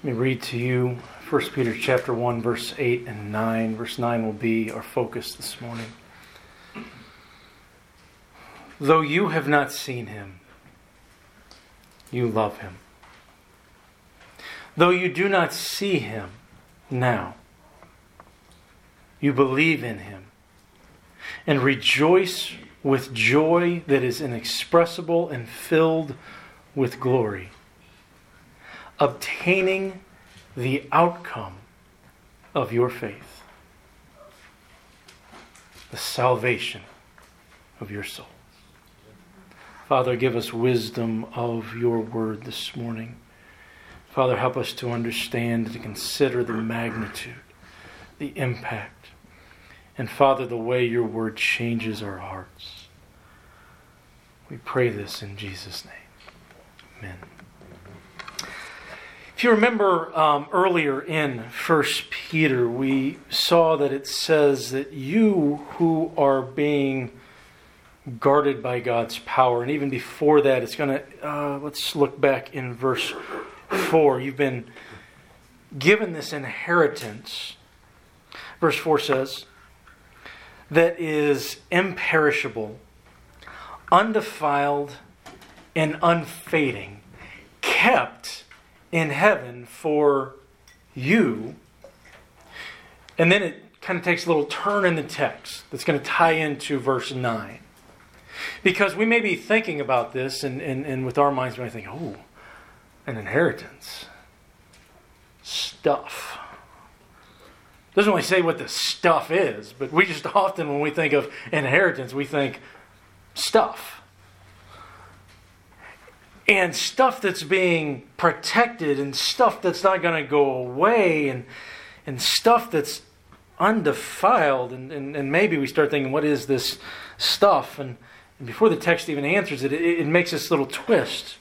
Let me read to you 1 Peter chapter 1, verse 8 and 9. Verse 9 will be our focus this morning. Though you have not seen him, you love him. Though you do not see him now, you believe in him and rejoice with joy that is inexpressible and filled with glory, obtaining the outcome of your faith, the salvation of your soul. Father, give us wisdom of your word this morning. Father, help us to understand, to consider the magnitude, the impact, and Father, the way your word changes our hearts. We pray this in Jesus' name. Amen. If you remember earlier in 1 Peter, we saw that it says that you who are being guarded by God's power, and even before that, it's going to, let's look back in verse 4. You've been given this inheritance, verse 4 says, that is imperishable, undefiled, and unfading, kept in heaven for you. And then it kind of takes a little turn in the text that's going to tie into verse 9. Because we may be thinking about this, and with our minds we might think, oh, an inheritance. Stuff. Doesn't really say what the stuff is, but we just often, when we think of inheritance, we think stuff. And stuff that's being protected, and stuff that's not going to go away, and stuff that's undefiled. And maybe we start thinking, what is this stuff? And before the text even answers it, it makes this little twist.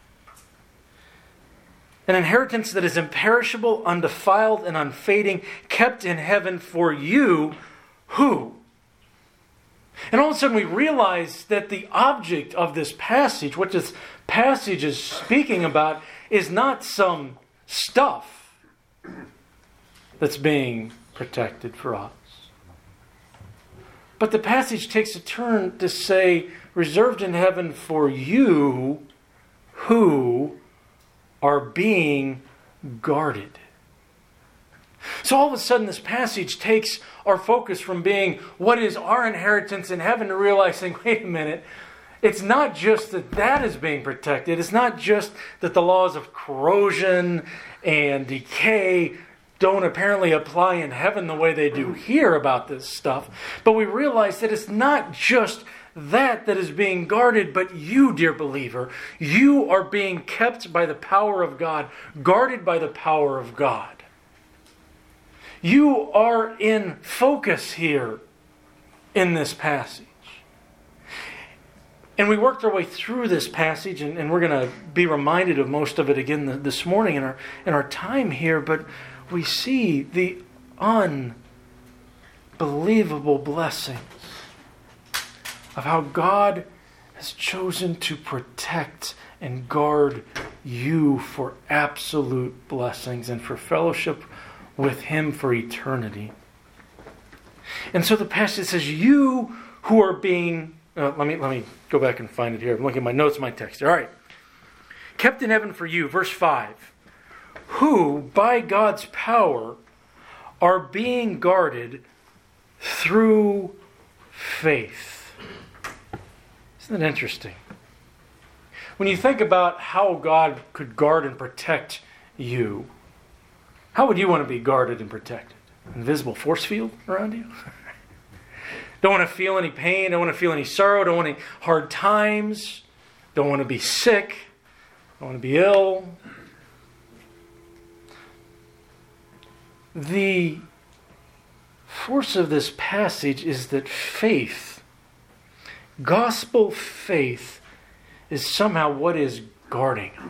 An inheritance that is imperishable, undefiled, and unfading, kept in heaven for you, who? And all of a sudden we realize that the object of this passage, what this passage is speaking about, is not some stuff that's being protected for us. But the passage takes a turn to say, reserved in heaven for you who are being guarded. So all of a sudden this passage takes our focus from being what is our inheritance in heaven to realizing, wait a minute, it's not just that is being protected. It's not just that the laws of corrosion and decay don't apparently apply in heaven the way they do here about this stuff. But we realize that it's not just that is being guarded, but you, dear believer, you are being kept by the power of God, guarded by the power of God. You are in focus here in this passage. And we worked our way through this passage, and we're going to be reminded of most of it again this morning in our time here, but we see the unbelievable blessings of how God has chosen to protect and guard you for absolute blessings and for fellowship with Him for eternity. And so the passage says, you who are being... let me go back and find it here. I'm looking at my notes, my text. All right. Kept in heaven for you, verse 5. Who, by God's power, are being guarded through faith. Isn't that interesting? When you think about how God could guard and protect you, how would you want to be guarded and protected? Invisible force field around you? Don't want to feel any pain, don't want to feel any sorrow, don't want any hard times, don't want to be sick, don't want to be ill. The force of this passage is that faith, gospel faith, is somehow what is guarding us.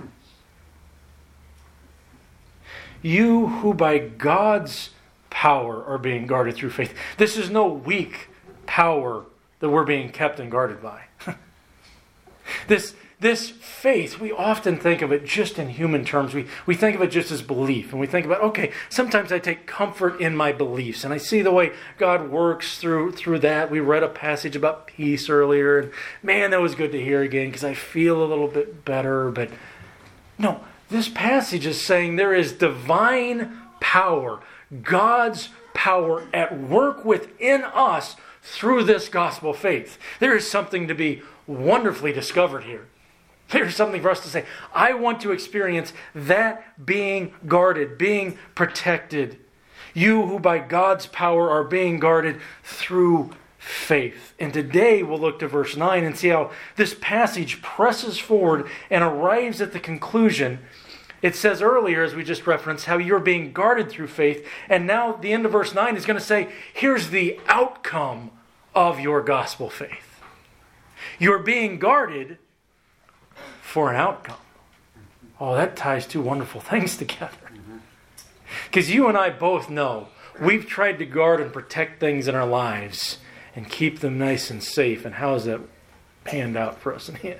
You who by God's power are being guarded through faith. This is no weak power that we're being kept and guarded by. This this faith, we often think of it just in human terms. We think of it just as belief. And we think about, okay, sometimes I take comfort in my beliefs. And I see the way God works through that. We read a passage about peace earlier. And man, that was good to hear again because I feel a little bit better. But no, this passage is saying there is divine power, God's power at work within us through this gospel faith. There is something to be wonderfully discovered here. There's something for us to say, I want to experience that being guarded, being protected. You who by God's power are being guarded through faith. And today we'll look to verse 9 and see how this passage presses forward and arrives at the conclusion. It says earlier, as we just referenced, how you're being guarded through faith. And now the end of verse 9 is going to say, here's the outcome of your gospel faith. You're being guarded for an outcome. Oh, that ties two wonderful things together. Because you and I both know we've tried to guard and protect things in our lives and keep them nice and safe. And how has that panned out for us in the end?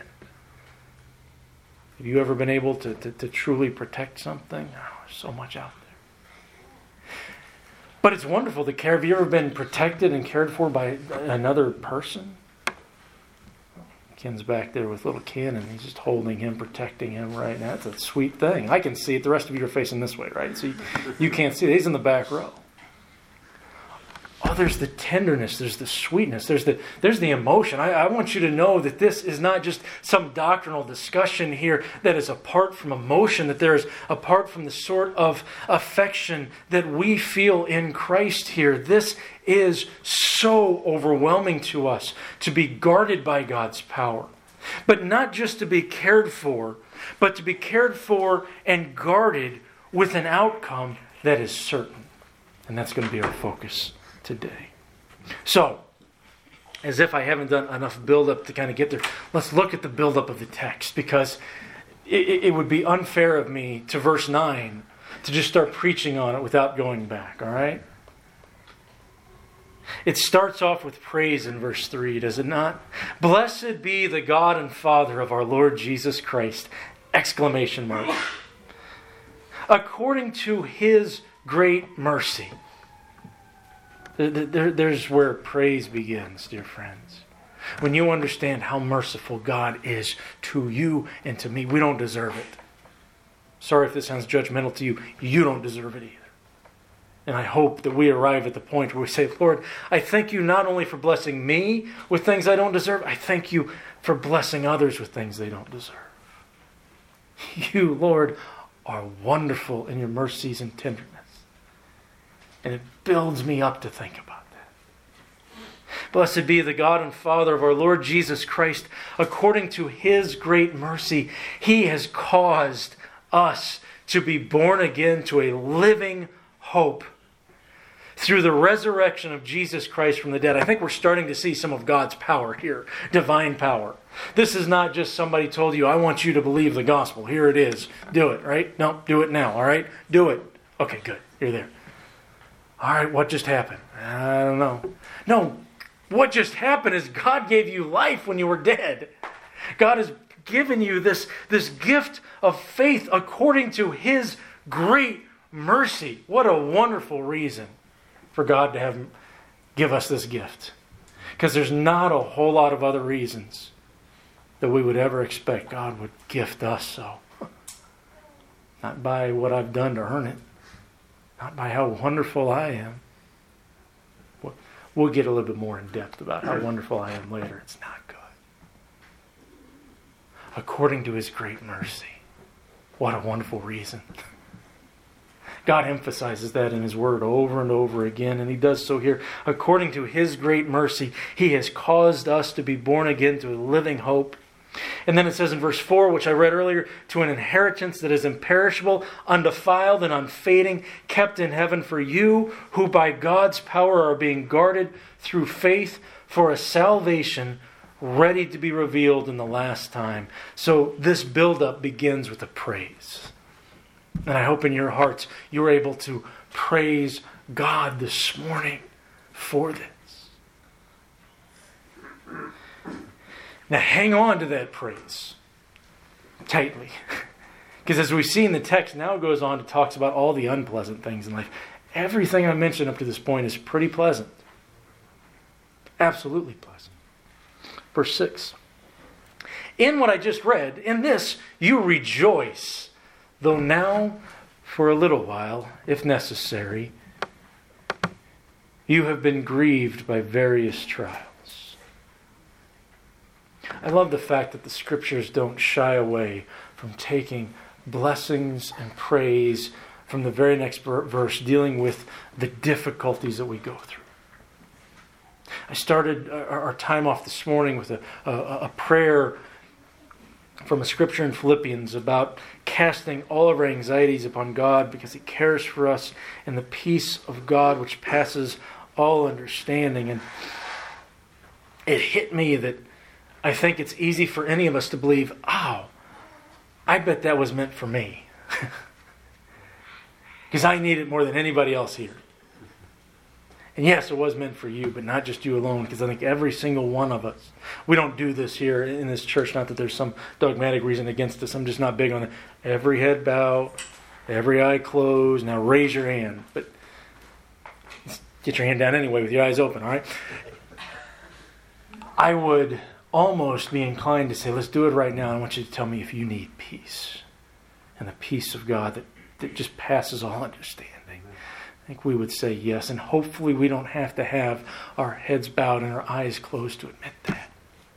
Have you ever been able to truly protect something? Oh, there's so much out there. But it's wonderful to care. Have you ever been protected and cared for by another person? Ken's back there with little Ken, and he's just holding him, protecting him right now. That's a sweet thing. I can see it. The rest of you are facing this way, right? So you can't see it. He's in the back row. Oh, there's the tenderness. There's the sweetness. There's the emotion. I want you to know that this is not just some doctrinal discussion here that is apart from emotion, that there is apart from the sort of affection that we feel in Christ here. This is so overwhelming to us to be guarded by God's power. But not just to be cared for, but to be cared for and guarded with an outcome that is certain. And that's going to be our focus today. So, as if I haven't done enough build-up to kind of get there, let's look at the build-up of the text, because it would be unfair of me to verse 9 to just start preaching on it without going back, all right? It starts off with praise in verse 3, does it not? Blessed be the God and Father of our Lord Jesus Christ! Exclamation mark. According to His great mercy. There's where praise begins, dear friends. When you understand how merciful God is to you and to me, we don't deserve it. Sorry if this sounds judgmental to you. You don't deserve it either. And I hope that we arrive at the point where we say, Lord, I thank you not only for blessing me with things I don't deserve, I thank you for blessing others with things they don't deserve. You, Lord, are wonderful in your mercies and tenderness. And it builds me up to think about that. Blessed be the God and Father of our Lord Jesus Christ. According to His great mercy, He has caused us to be born again to a living hope through the resurrection of Jesus Christ from the dead. I think we're starting to see some of God's power here, divine power. This is not just somebody told you, I want you to believe the gospel. Here it is. Do it, right? No, do it now, all right? Do it. Okay, good. You're there. All right, what just happened? I don't know. No, what just happened is God gave you life when you were dead. God has given you this gift of faith according to His great mercy. What a wonderful reason for God to give us this gift. Because there's not a whole lot of other reasons that we would ever expect God would gift us so. Not by what I've done to earn it. Not by how wonderful I am. We'll get a little bit more in depth about how wonderful I am later. It's not good. According to His great mercy. What a wonderful reason. God emphasizes that in His Word over and over again, and He does so here. According to His great mercy, He has caused us to be born again to a living hope. And then it says in verse 4, which I read earlier, to an inheritance that is imperishable, undefiled, and unfading, kept in heaven for you, who by God's power are being guarded through faith for a salvation ready to be revealed in the last time. So this buildup begins with a praise. And I hope in your hearts you're able to praise God this morning for this. Now hang on to that praise. tightly. Because as we see in the text, now it goes on to talks about all the unpleasant things in life. Everything I mentioned up to this point is pretty pleasant. Absolutely pleasant. Verse 6. In what I just read, in this you rejoice, though now for a little while, if necessary, you have been grieved by various trials. I love the fact that the Scriptures don't shy away from taking blessings and praise from the very next verse, dealing with the difficulties that we go through. I started our time off this morning with a prayer from a scripture in Philippians about casting all of our anxieties upon God because He cares for us, and the peace of God which passes all understanding. And it hit me that I think it's easy for any of us to believe, oh, I bet that was meant for me. Because I need it more than anybody else here. And yes, it was meant for you, but not just you alone, because I think every single one of us, we don't do this here in this church, not that there's some dogmatic reason against this. I'm just not big on it. Every head bow, every eye closed. Now raise your hand. But get your hand down anyway with your eyes open, all right? I would almost be inclined to say, let's do it right now. I want you to tell me if you need peace. And the peace of God that just passes all understanding. I think we would say yes, and hopefully we don't have to have our heads bowed and our eyes closed to admit that.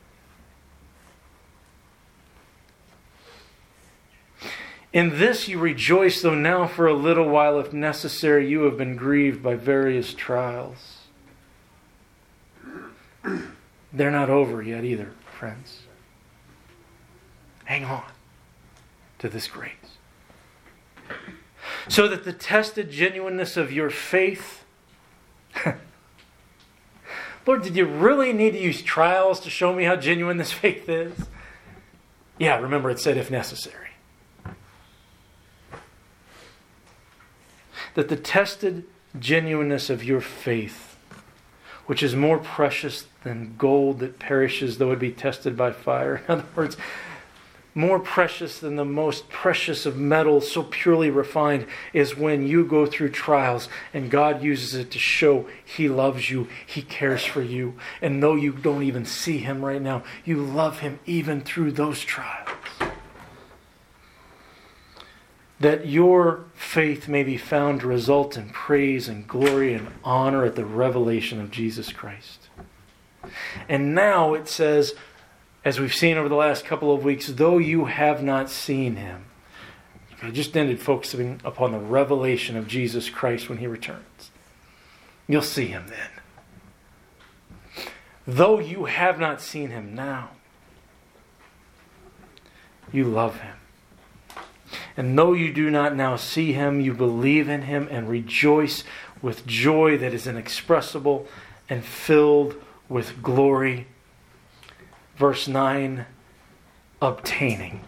In this you rejoice, though now for a little while, if necessary, you have been grieved by various trials. They're not over yet either, friends. Hang on to this grace. So that the tested genuineness of your faith... Lord, did you really need to use trials to show me how genuine this faith is? Yeah, remember it said if necessary. That the tested genuineness of your faith, which is more precious than gold that perishes though it be tested by fire. In other words, more precious than the most precious of metals, so purely refined, is when you go through trials and God uses it to show He loves you, He cares for you. And though you don't even see Him right now, you love Him even through those trials. That your faith may be found to result in praise and glory and honor at the revelation of Jesus Christ. And now it says, as we've seen over the last couple of weeks, though you have not seen Him. I just ended focusing upon the revelation of Jesus Christ when He returns. You'll see Him then. Though you have not seen Him now, you love Him. And though you do not now see Him, you believe in Him and rejoice with joy that is inexpressible and filled with glory. Verse 9, obtaining.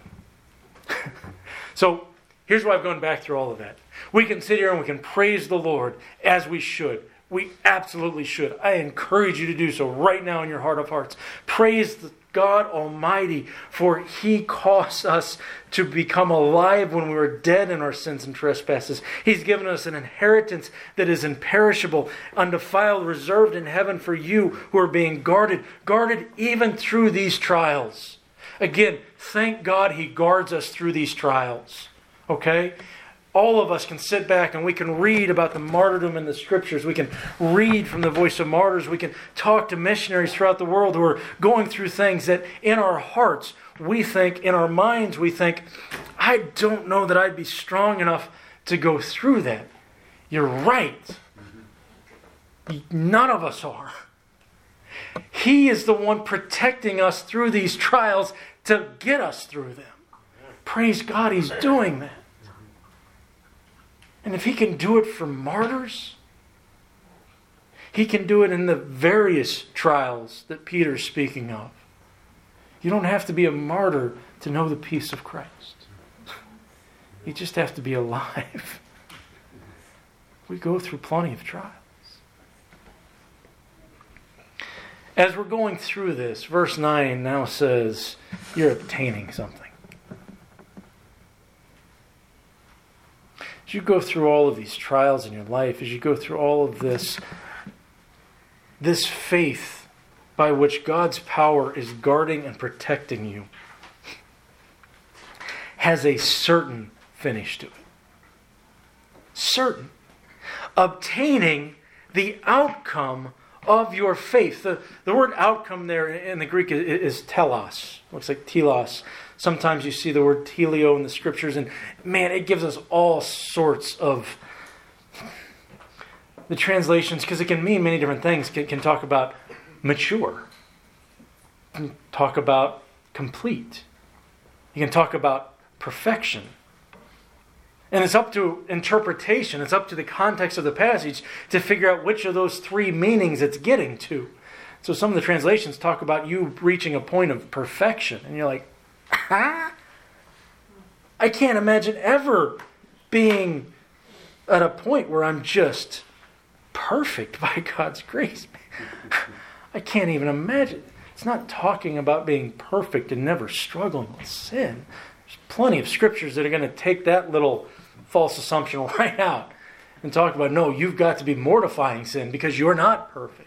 So, here's why I've gone back through all of that. We can sit here and we can praise the Lord as we should. We absolutely should. I encourage you to do so right now in your heart of hearts. Praise God Almighty, for He caused us to become alive when we were dead in our sins and trespasses. He's given us an inheritance that is imperishable, undefiled, reserved in heaven for you who are being guarded even through these trials. Again, thank God He guards us through these trials. Okay? All of us can sit back and we can read about the martyrdom in the Scriptures. We can read from the voice of martyrs. We can talk to missionaries throughout the world who are going through things that in our hearts we think, in our minds we think, I don't know that I'd be strong enough to go through that. You're right. None of us are. He is the one protecting us through these trials to get us through them. Praise God, He's doing that. And if He can do it for martyrs, He can do it in the various trials that Peter's speaking of. You don't have to be a martyr to know the peace of Christ. You just have to be alive. We go through plenty of trials. As we're going through this, verse 9 now says, you're obtaining something. as you go through all of these trials in your life, as you go through all of this faith by which God's power is guarding and protecting you, has a certain finish to it. Certain. Obtaining the outcome of your faith. The word outcome there in the Greek is telos. Looks like telos. Sometimes you see the word telio in the scriptures, and man, it gives us all sorts of the translations, because it can mean many different things. It can talk about mature. It can talk about complete. You can talk about perfection. And it's up to interpretation. It's up to the context of the passage to figure out which of those three meanings it's getting to. So some of the translations talk about you reaching a point of perfection. And you're like, I can't imagine ever being at a point where I'm just perfect by God's grace. I can't even imagine. It's not talking about being perfect and never struggling with sin. There's plenty of scriptures that are going to take that little false assumption right out and talk about, no, you've got to be mortifying sin because you're not perfect.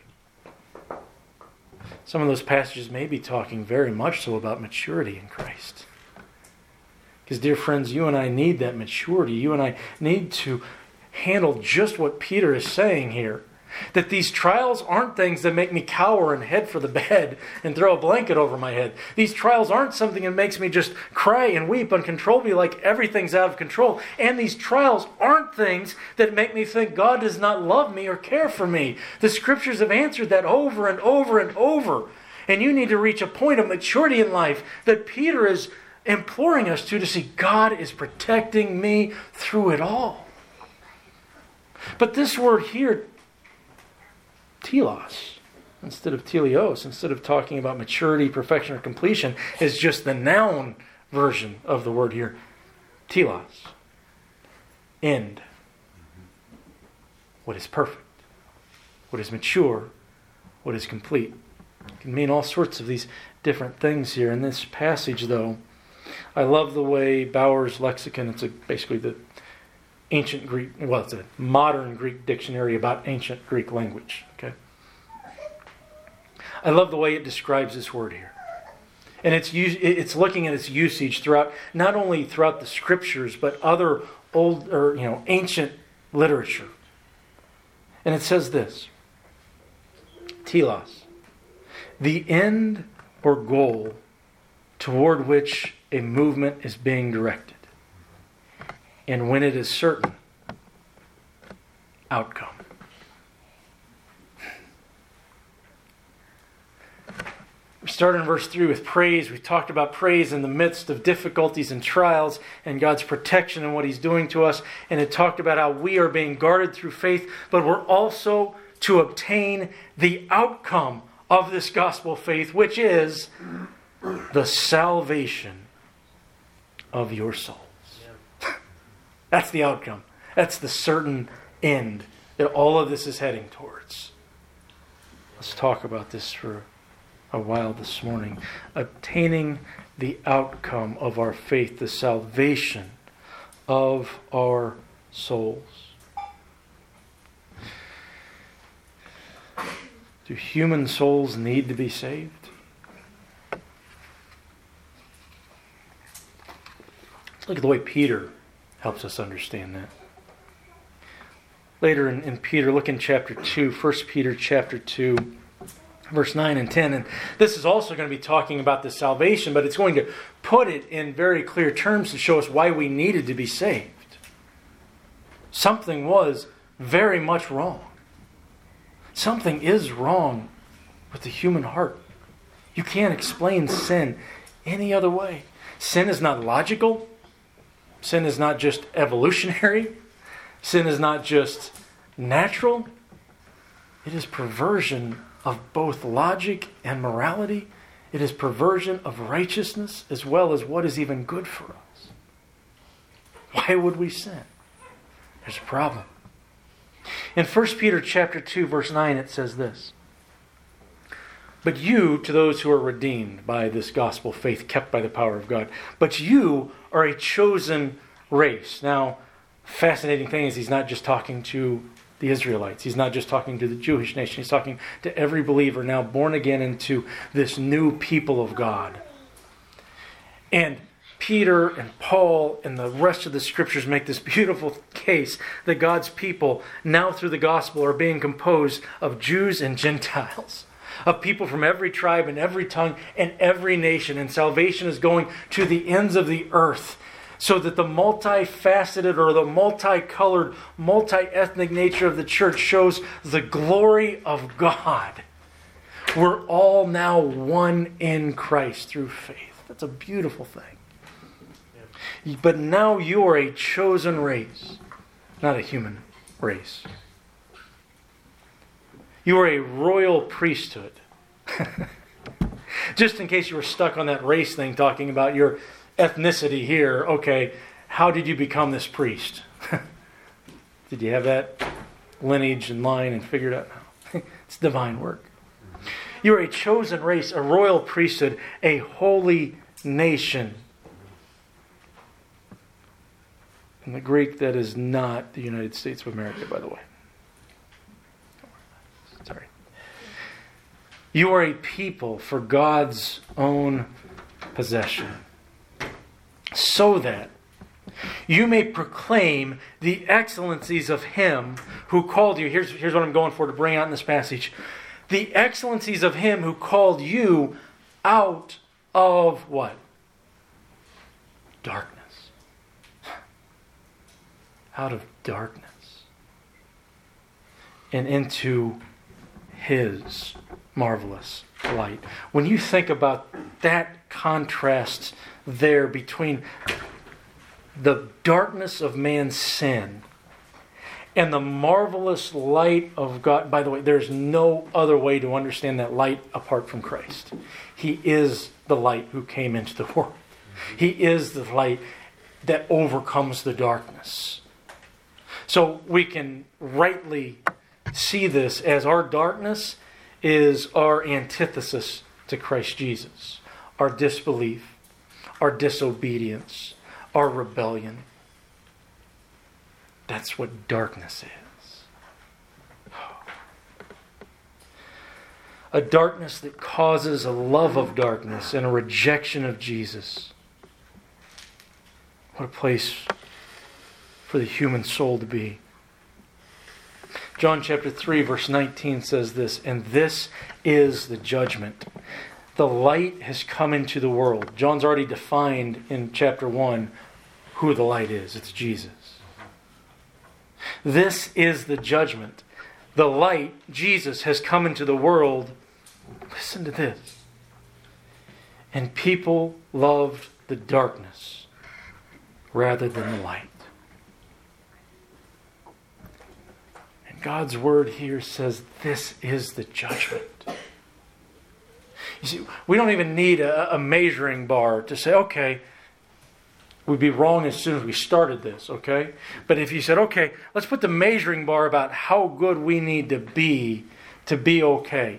Some of those passages may be talking very much so about maturity in Christ. Because, dear friends, you and I need that maturity. You and I need to handle just what Peter is saying here. That these trials aren't things that make me cower and head for the bed and throw a blanket over my head. These trials aren't something that makes me just cry and weep uncontrollably like everything's out of control. And these trials aren't things that make me think God does not love me or care for me. The scriptures have answered that over and over and over. And you need to reach a point of maturity in life that Peter is imploring us to see God is protecting me through it all. But this word here, telos, instead of teleos, instead of talking about maturity, perfection, or completion, is just the noun version of the word here. Telos. End. What is perfect. What is mature. What is complete. It can mean all sorts of these different things here. In this passage, though, I love the way Bauer's lexicon, it's basically the ancient Greek, well, it's a modern Greek dictionary about ancient Greek language. Okay, I love the way it describes this word here, and it's looking at its usage throughout, not only throughout the scriptures, but other old or ancient literature. And it says this: telos, the end or goal toward which a movement is being directed. And when it is certain, outcome. We started in verse 3 with praise. We talked about praise in the midst of difficulties and trials and God's protection and what He's doing to us. And it talked about how we are being guarded through faith, but we're also to obtain the outcome of this gospel faith, which is the salvation of your souls. That's the outcome. That's the certain end that all of this is heading towards. Let's talk about this for a while this morning. Obtaining the outcome of our faith, the salvation of our souls. Do human souls need to be saved? Let's look at the way Peter helps us understand that. Later in Peter, look in chapter 2, 1 Peter chapter 2, verse 9 and 10. And this is also going to be talking about the salvation, but it's going to put it in very clear terms to show us why we needed to be saved. Something was very much wrong. Something is wrong with the human heart. You can't explain sin any other way. Sin is not logical. Sin is not just evolutionary. Sin is not just natural. It is perversion of both logic and morality. It is perversion of righteousness as well as what is even good for us. Why would we sin? There's a problem. In 1 Peter chapter 2, verse 9, it says this: "But you, to those who are redeemed by this gospel faith kept by the power of God, but you are a chosen race." Now, fascinating thing is he's not just talking to the Israelites. He's not just talking to the Jewish nation. He's talking to every believer now born again into this new people of God. And Peter and Paul and the rest of the scriptures make this beautiful case that God's people now through the gospel are being composed of Jews and Gentiles, of people from every tribe and every tongue and every nation. And salvation is going to the ends of the earth, so that the multifaceted or the multicolored, multi-ethnic nature of the church shows the glory of God. We're all now one in Christ through faith. That's a beautiful thing. But now you are a chosen race, not a human race. You are a royal priesthood. Just in case you were stuck on that race thing, talking about your ethnicity here, okay, how did you become this priest? Did you have that lineage and line and figured out? No. It's divine work. You are a chosen race, a royal priesthood, a holy nation. In the Greek, that is not the United States of America, by the way. Sorry. You are a people for God's own possession, so that you may proclaim the excellencies of Him who called you. Here's what I'm going for to bring out in this passage. The excellencies of Him who called you out of what? Darkness. Out of darkness. And into His marvelous light. When you think about that contrast there between the darkness of man's sin and the marvelous light of God. By the way, there's no other way to understand that light apart from Christ. He is the light who came into the world. He is the light that overcomes the darkness. So we can rightly see this as our darkness is our antithesis to Christ Jesus. Our disbelief, our disobedience, our rebellion. That's what darkness is. A darkness that causes a love of darkness and a rejection of Jesus. What a place for the human soul to be. John chapter 3 verse 19 says this, and this is the judgment. The light has come into the world. John's already defined in chapter 1 who the light is. It's Jesus. This is the judgment. The light, Jesus, has come into the world. Listen to this. And people loved the darkness rather than the light. And God's word here says this is the judgment. You see, we don't even need a measuring bar to say, okay, we'd be wrong as soon as we started this, okay? But if you said, okay, let's put the measuring bar about how good we need to be okay,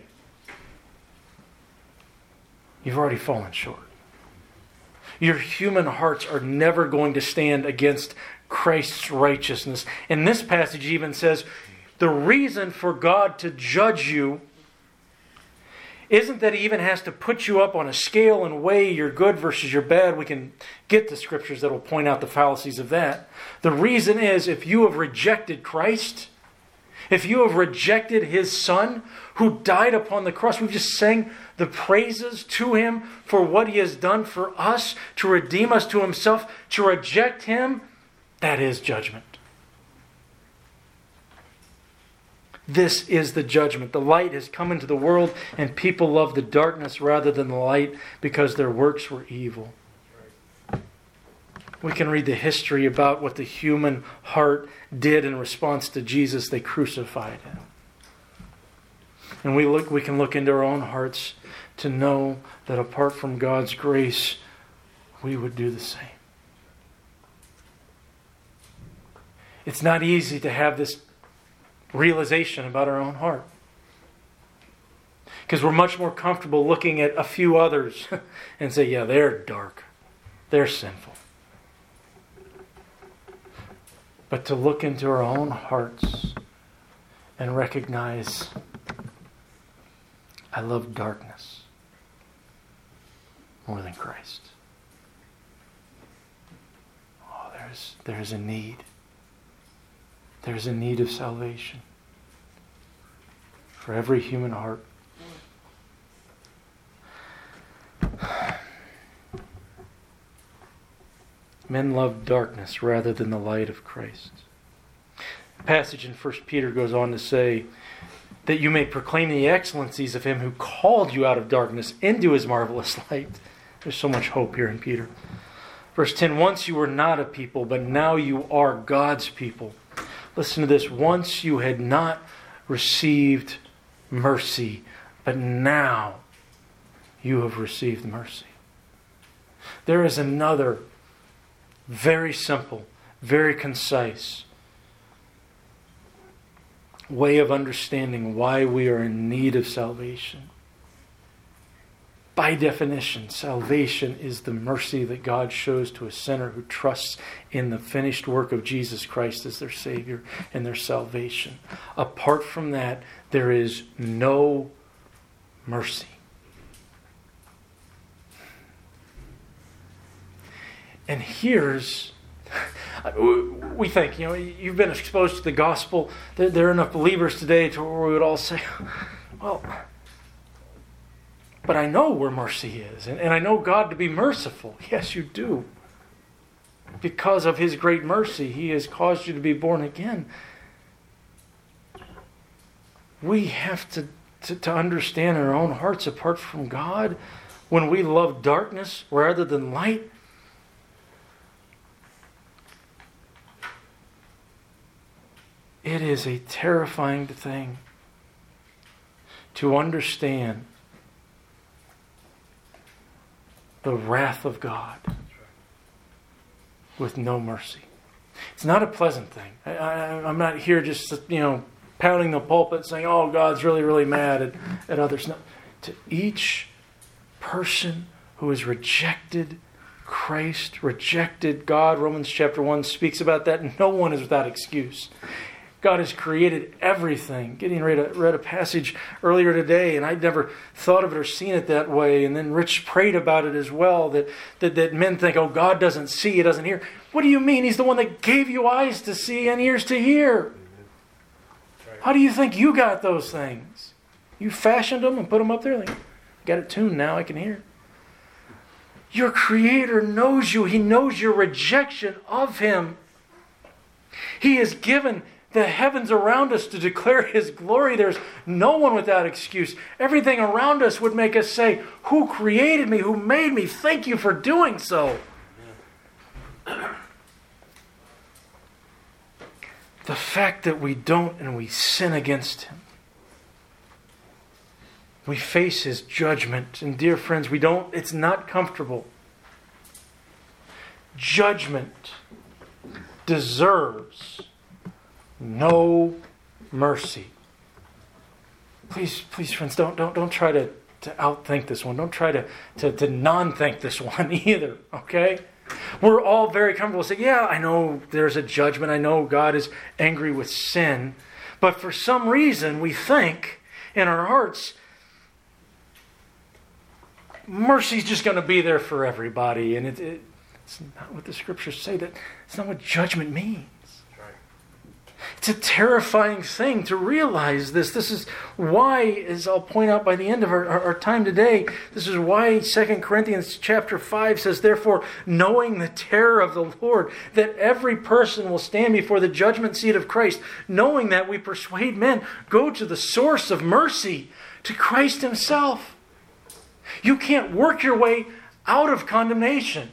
you've already fallen short. Your human hearts are never going to stand against Christ's righteousness. And this passage even says, the reason for God to judge you isn't that He even has to put you up on a scale and weigh your good versus your bad. We can get the scriptures that will point out the fallacies of that. The reason is if you have rejected Christ, if you have rejected His Son who died upon the cross, we've just sang the praises to Him for what He has done for us, to redeem us to Himself, to reject Him, that is judgment. This is the judgment. The light has come into the world and people love the darkness rather than the light because their works were evil. We can read the history about what the human heart did in response to Jesus. They crucified Him. And we can look into our own hearts to know that apart from God's grace, we would do the same. It's not easy to have this realization about our own heart. Because we're much more comfortable looking at a few others and say, yeah, they're dark. They're sinful. but to look into our own hearts and recognize, I love darkness more than Christ. Oh, there's a need. There's a need of salvation for every human heart. Men love darkness rather than the light of Christ. The passage in 1 Peter goes on to say that you may proclaim the excellencies of Him who called you out of darkness into His marvelous light. There's so much hope here in Peter. Verse 10, once you were not a people, but now you are God's people. Listen to this. Once you had not received mercy, but now you have received mercy. There is another very simple, very concise way of understanding why we are in need of salvation. By definition, salvation is the mercy that God shows to a sinner who trusts in the finished work of Jesus Christ as their Savior and their salvation. Apart from that, there is no mercy. And we think, you've been exposed to the gospel. There are enough believers today to where we would all say, well, but I know where mercy is, and I know God to be merciful. Yes, you do. Because of His great mercy, He has caused you to be born again. We have to understand in our own hearts, apart from God, when we love darkness rather than light, it is a terrifying thing to understand the wrath of God with no mercy. It's not a pleasant thing. I'm not here just, pounding the pulpit saying, oh, God's really, really mad at others. No. To each person who has rejected Christ, rejected God, Romans chapter 1 speaks about that. No one is without excuse. God has created everything. Gideon read a passage earlier today, and I'd never thought of it or seen it that way. And then Rich prayed about it as well, that men think, oh, God doesn't see, He doesn't hear. What do you mean? He's the one that gave you eyes to see and ears to hear. How do you think you got those things? You fashioned them and put them up there? Like, got it tuned now, I can hear. Your Creator knows you. He knows your rejection of Him. He has given the heavens around us to declare His glory. There's no one without excuse. Everything around us would make us say, who created me? Who made me? Thank you for doing so. The fact that we don't and we sin against Him. We face His judgment. And dear friends, it's not comfortable. Judgment deserves no mercy. Please, friends, don't try to outthink this one. Don't try to non-think this one either, okay? We're all very comfortable saying, yeah, I know there's a judgment. I know God is angry with sin. But for some reason, we think in our hearts, mercy's just going to be there for everybody. And it's not what the Scriptures say. It's not what judgment means. It's a terrifying thing to realize this. This is why, as I'll point out by the end of our time today, this is why 2 Corinthians chapter 5 says, therefore, knowing the terror of the Lord, that every person will stand before the judgment seat of Christ, knowing that we persuade men, go to the source of mercy, to Christ Himself. You can't work your way out of condemnation.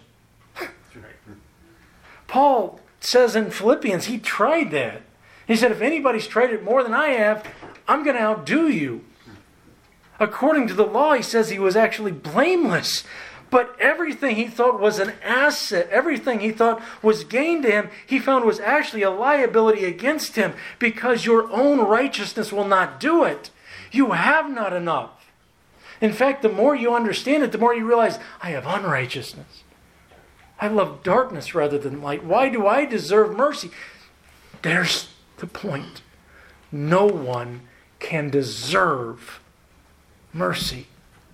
Paul says in Philippians, he tried that. He said, if anybody's tried it more than I have, I'm going to outdo you. According to the law, he says he was actually blameless. But everything he thought was an asset, everything he thought was gain to him, he found was actually a liability against him, because your own righteousness will not do it. You have not enough. In fact, the more you understand it, the more you realize, I have unrighteousness. I love darkness rather than light. Why do I deserve mercy? There's the point. No one can deserve mercy.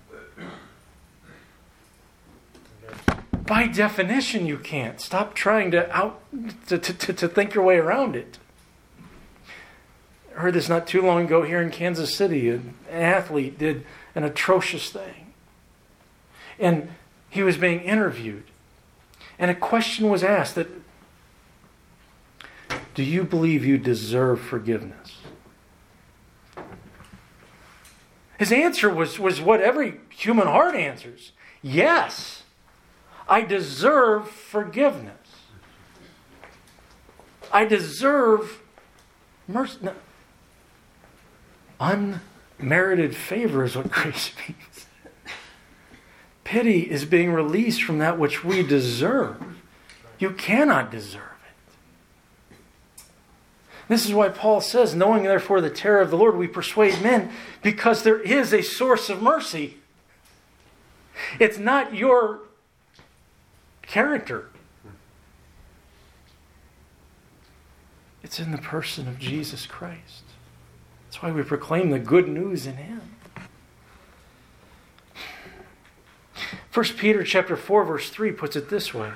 By definition, you can't. Stop trying to think your way around it. I heard this not too long ago here in Kansas City. An athlete did an atrocious thing. And he was being interviewed. And a question was asked that, do you believe you deserve forgiveness? His answer was what every human heart answers. Yes, I deserve forgiveness. I deserve mercy. No. Unmerited favor is what grace means. Pity is being released from that which we deserve. You cannot deserve it. This is why Paul says, knowing therefore the terror of the Lord, we persuade men, because there is a source of mercy. It's not your character. It's in the person of Jesus Christ. That's why we proclaim the good news in Him. 1 Peter chapter 4 verse 3 puts it this way.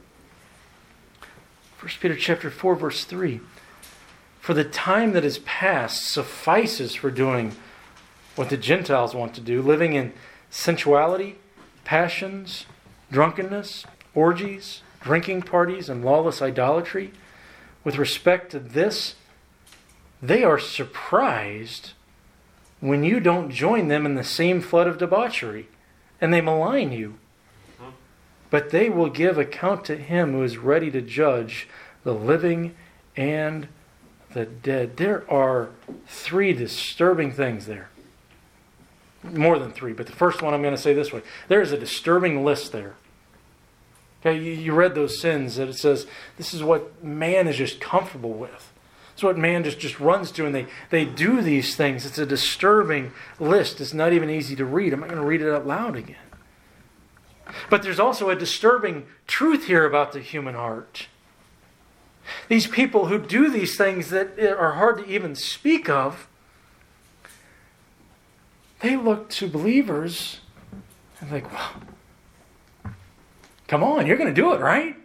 1 Peter chapter 4 verse 3. For the time that is past suffices for doing what the Gentiles want to do, living in sensuality, passions, drunkenness, orgies, drinking parties, and lawless idolatry. With respect to this, they are surprised when you don't join them in the same flood of debauchery, and they malign you. But they will give account to Him who is ready to judge the living and the dead. There are 3 disturbing things there. More than 3, but the first one I'm going to say this way. There is a disturbing list there. Okay, you read those sins that it says this is what man is just comfortable with. It's what man just runs to, and they do these things. It's a disturbing list. It's not even easy to read. I'm not going to read it out loud again. But there's also a disturbing truth here about the human heart. These people who do these things that are hard to even speak of, they look to believers and think, well, come on, you're going to do it, right?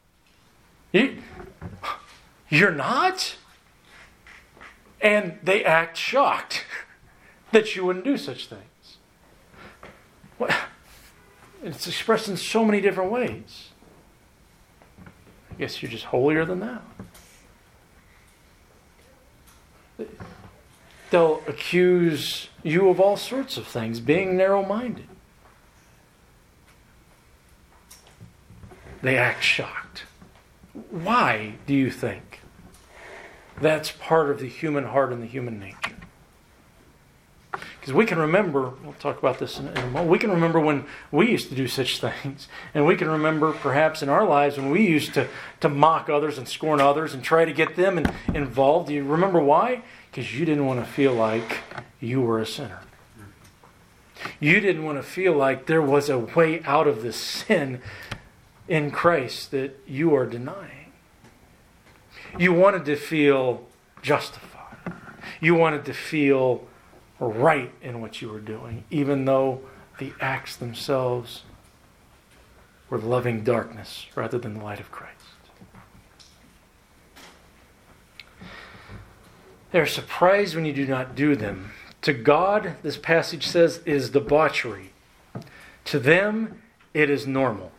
You're not? And they act shocked that you wouldn't do such things. Well, it's expressed in so many different ways. I guess you're just holier than thou. They'll accuse you of all sorts of things, being narrow-minded. They act shocked. Why do you think? That's part of the human heart and the human nature. Because we can remember, we'll talk about this in a moment, we can remember when we used to do such things. And we can remember perhaps in our lives when we used to mock others and scorn others and try to get them involved. Do you remember why? Because you didn't want to feel like you were a sinner. You didn't want to feel like there was a way out of the sin in Christ that you are denying. You wanted to feel justified. You wanted to feel right in what you were doing, even though the acts themselves were loving darkness rather than the light of Christ. They are surprised when you do not do them. To God, this passage says, is debauchery. To them, it is normal.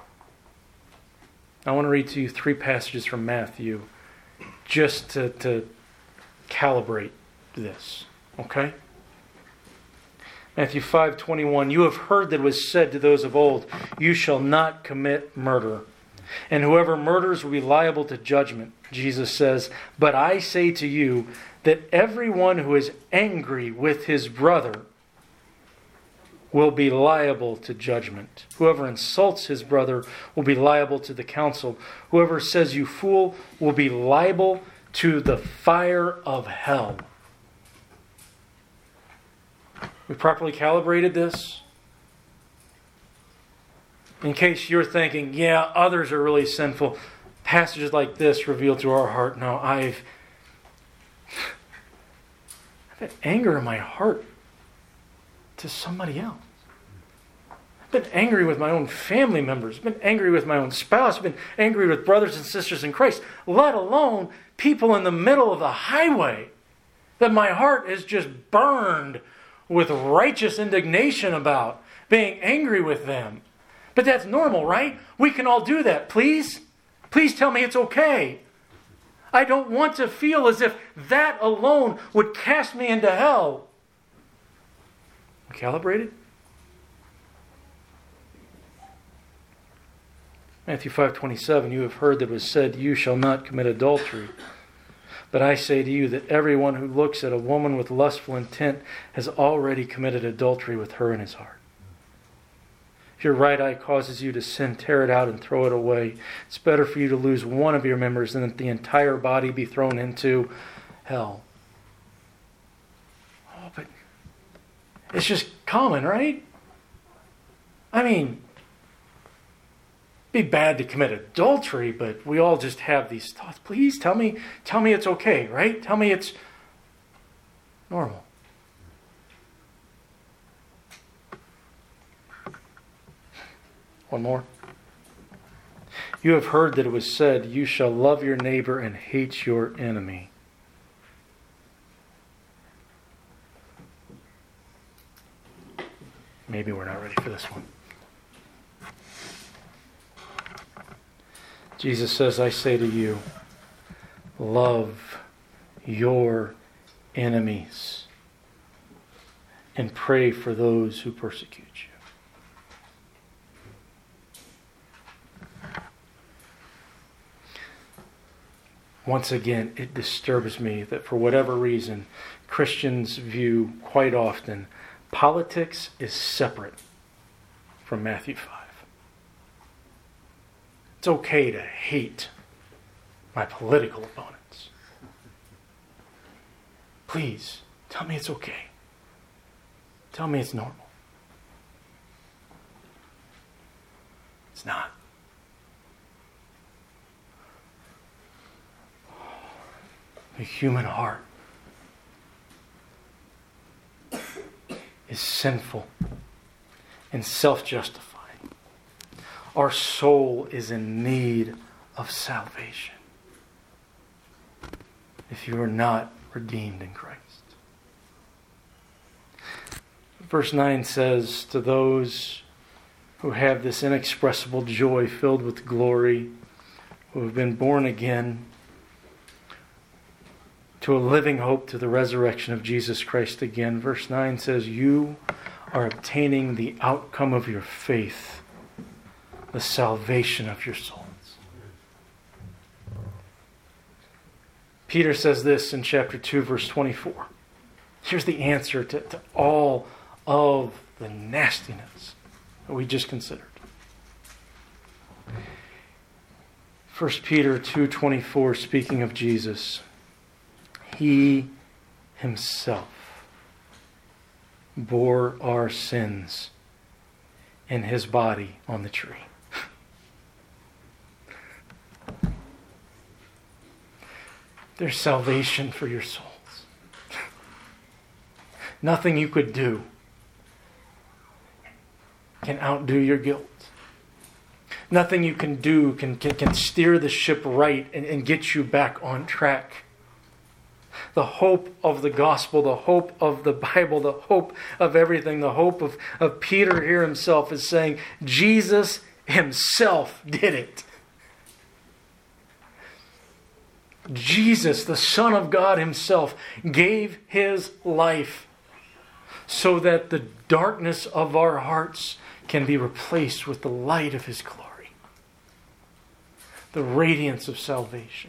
I want to read to you 3 passages from Matthew just to calibrate this. Okay? Matthew 5:21, you have heard that it was said to those of old, you shall not commit murder. And whoever murders will be liable to judgment. Jesus says, but I say to you that everyone who is angry with his brother will be liable to judgment. Whoever insults his brother will be liable to the council. Whoever says you fool will be liable to the fire of hell. We properly calibrated this? In case you're thinking, yeah, others are really sinful. Passages like this reveal to our heart, no, I've I've had anger in my heart to somebody else. I've been angry with my own family members. I've been angry with my own spouse. I've been angry with brothers and sisters in Christ, let alone people in the middle of the highway that my heart is just burned with righteous indignation about, being angry with them. But that's normal, right? We can all do that. Please? Please tell me it's okay. I don't want to feel as if that alone would cast me into hell. Calibrated? Matthew 5:27, you have heard that it was said, you shall not commit adultery. But I say to you that everyone who looks at a woman with lustful intent has already committed adultery with her in his heart. If your right eye causes you to sin, tear it out and throw it away. It's better for you to lose one of your members than that the entire body be thrown into hell. Oh, but it's just common, right? I mean, it'd be bad to commit adultery, but we all just have these thoughts. Please tell me it's okay, right? Tell me it's normal. One more. You have heard that it was said, you shall love your neighbor and hate your enemy. Maybe we're not ready for this one. Jesus says, I say to you, love your enemies and pray for those who persecute you. Once again, it disturbs me that for whatever reason, Christians view quite often politics is separate from Matthew 5. It's okay to hate my political opponents. Please, tell me it's okay. Tell me it's normal. It's not. The human heart is sinful and self-justifying. Our soul is in need of salvation if you are not redeemed in Christ. Verse 9 says, to those who have this inexpressible joy filled with glory, who have been born again, to a living hope to the resurrection of Jesus Christ again. Verse 9 says, you are obtaining the outcome of your faith, the salvation of your souls. Peter says this in chapter 2, verse 24. Here's the answer to all of the nastiness that we just considered. 1 Peter 2:24, speaking of Jesus, He Himself bore our sins in His body on the tree. There's salvation for your souls. Nothing you could do can outdo your guilt. Nothing you can do can steer the ship right and get you back on track. The hope of the gospel, the hope of the Bible, the hope of everything, the hope of Peter here himself is saying, Jesus Himself did it. Jesus, the Son of God Himself, gave His life so that the darkness of our hearts can be replaced with the light of His glory, the radiance of salvation.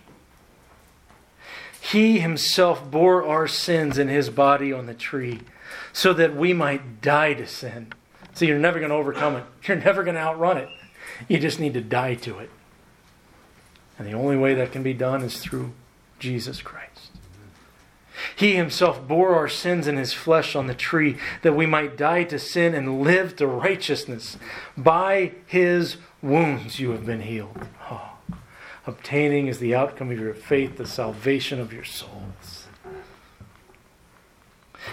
He Himself bore our sins in His body on the tree so that we might die to sin. So you're never going to overcome it. You're never going to outrun it. You just need to die to it. And the only way that can be done is through Jesus Christ. He Himself bore our sins in His flesh on the tree that we might die to sin and live to righteousness. By His wounds you have been healed. Oh. Obtaining is the outcome of your faith, the salvation of your souls.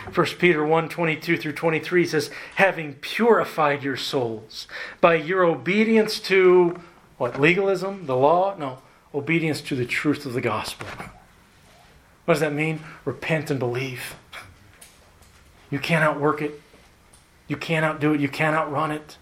1 Peter 1:22 through 23 says, having purified your souls by your obedience to, what, legalism, the law? No, obedience to the truth of the gospel. What does that mean? Repent and believe. You can't outwork it. You can't outdo it. You can't outrun it.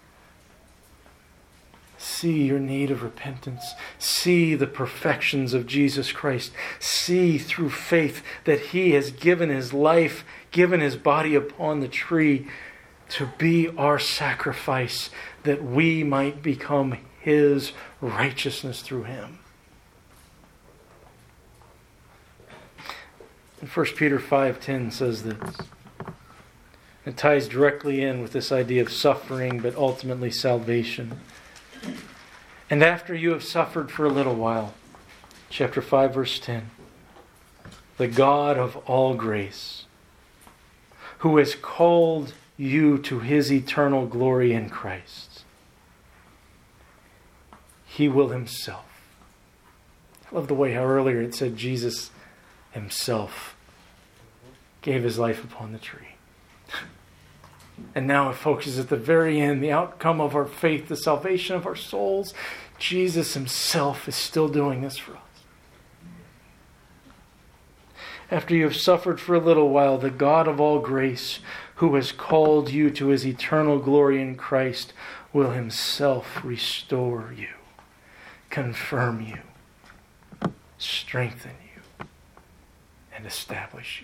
See your need of repentance. See the perfections of Jesus Christ. See through faith that He has given His life, given His body upon the tree to be our sacrifice, that we might become His righteousness through Him. And 1 Peter 5:10 says this. It ties directly in with this idea of suffering, but ultimately salvation. And after you have suffered for a little while, chapter 5, verse 10, the God of all grace, who has called you to His eternal glory in Christ, He will Himself. I love the way how earlier it said Jesus Himself gave His life upon the tree. And now it focuses at the very end, the outcome of our faith, the salvation of our souls. Jesus Himself is still doing this for us. After you have suffered for a little while, the God of all grace, who has called you to His eternal glory in Christ, will Himself restore you, confirm you, strengthen you, and establish you.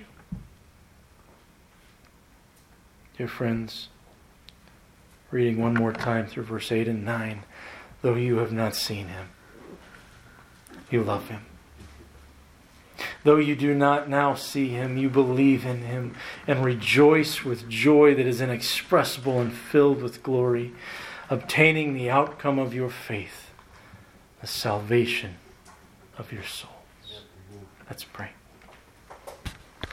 Dear friends, reading one more time through verse 8 and 9, though you have not seen Him, you love Him. Though you do not now see Him, you believe in Him and rejoice with joy that is inexpressible and filled with glory, obtaining the outcome of your faith, the salvation of your souls. Let's pray.